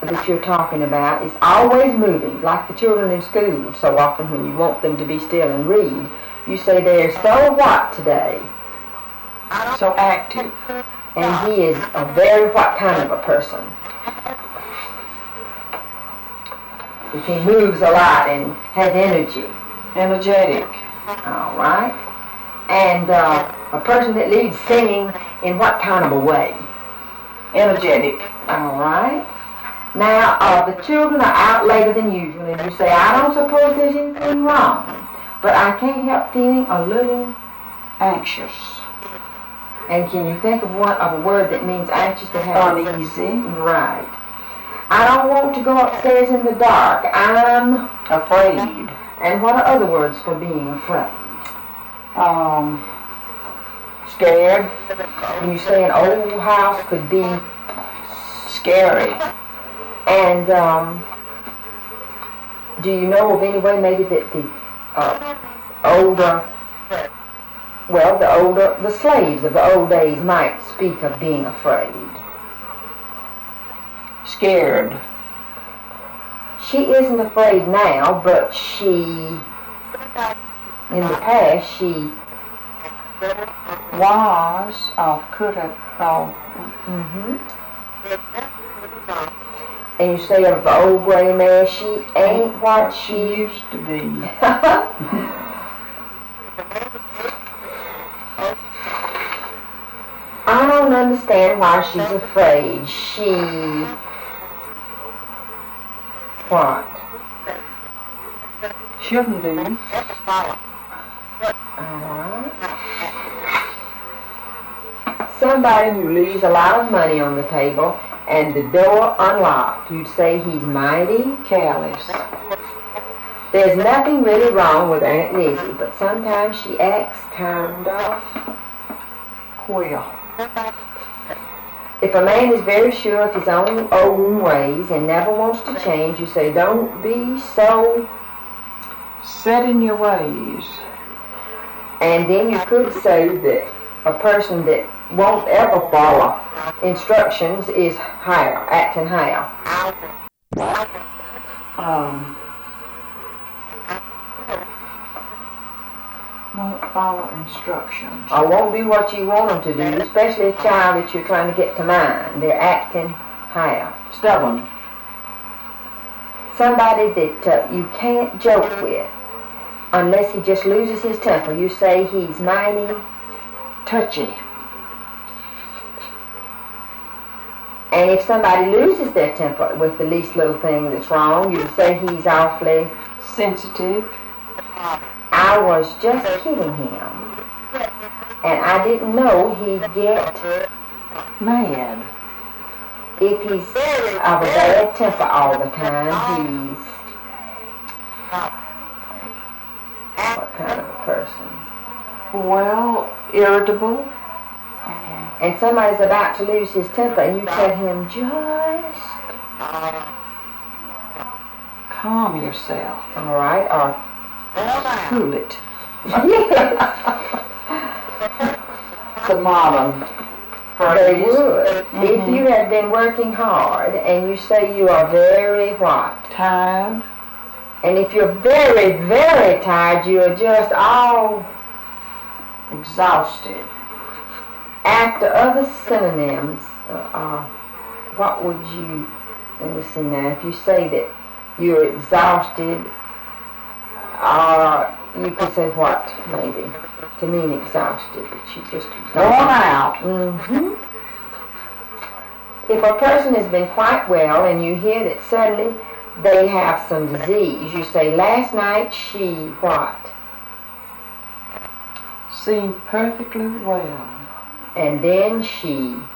that you're talking about is always moving, like the children in school. So often when you want them to be still and read, you say they're so what today? So active. And he is a very what kind of a person? If he moves a lot and has energy. Energetic. All right. And a person that leads singing in what kind of a way? Energetic. All right. Now, the children are out later than usual, and you say, I don't suppose there's anything wrong, but I can't help feeling a little anxious. And can you think of a word that means anxious that has uneasy? Right. I don't want to go upstairs in the dark. I'm afraid. And what are other words for being afraid? Scared. And you say an old house could be scary. And do you know of any way maybe that the slaves of the old days might speak of being afraid? Scared. She isn't afraid now, but in the past, she was or could have. And you say of the old gray mare, she ain't what she used to be. I don't understand why she's afraid. What? Shouldn't be. Somebody who leaves a lot of money on the table and the door unlocked, you'd say he's mighty careless. There's nothing really wrong with Aunt Lizzie, but sometimes she acts kind of queer. If a man is very sure of his own ways and never wants to change, you say, don't be so set in your ways. And then you could say that a person that won't ever follow instructions is acting higher. Won't follow instructions. Or won't do what you want them to do, especially a child that you're trying to get to mind. They're acting higher. Stubborn. Somebody that you can't joke with unless he just loses his temper. You say he's mighty touchy. And if somebody loses their temper with the least little thing that's wrong, you say he's awfully sensitive. I was just kidding him, and I didn't know he'd get mad. If he's of a bad temper all the time, he's what kind of a person? Well, irritable. And somebody's about to lose his temper, and you tell him, just calm yourself. All right, or cool it. Yes. The modern phrase. They would. If you have been working hard and you say you are very what? Tired. And if you're very, very tired, you are just all exhausted. After other synonyms, what would you, let me see now, if you say that you're exhausted, you could say what, maybe, to mean exhausted, but you just worn out. If a person has been quite well and you hear that suddenly they have some disease, you say, last night she what? Seemed perfectly well. And then she